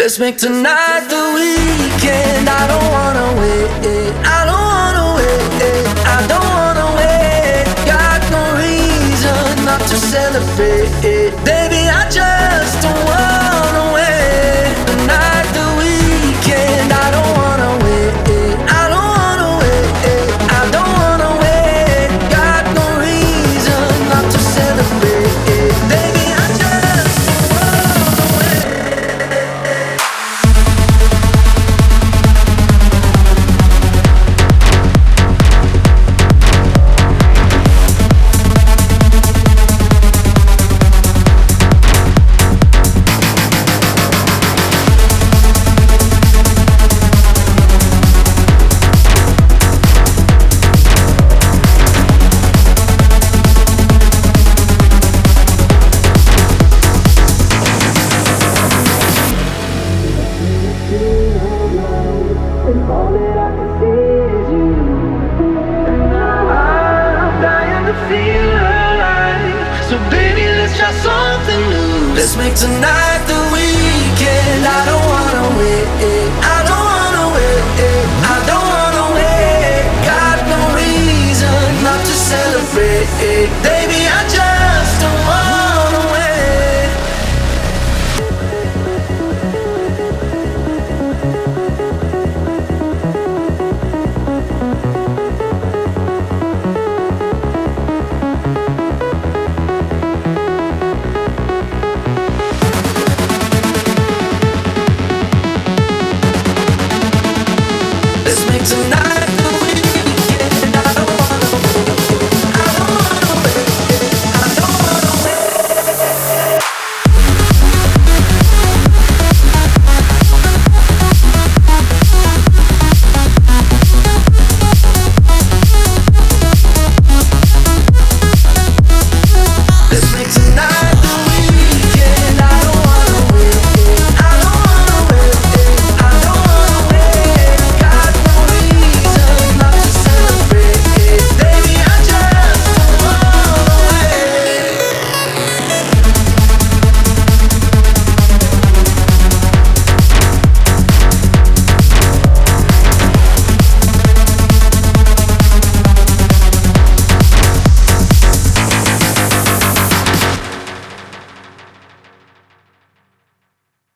Let's make tonight the weekend. I don't wanna wait. I don't wanna wait. I don't wanna wait. Got no reason not to celebrate. Baby, I just don't wanna wait. Tonight the weekend. I don't wanna wait. I don't wanna wait. I don't wanna wait. Got no reason not to celebrate. Baby, I just don't wanna wait. Let's make tonight the weekend. I don't wanna wait. I don't wanna wait. I don't wanna wait. Got no reason not to celebrate.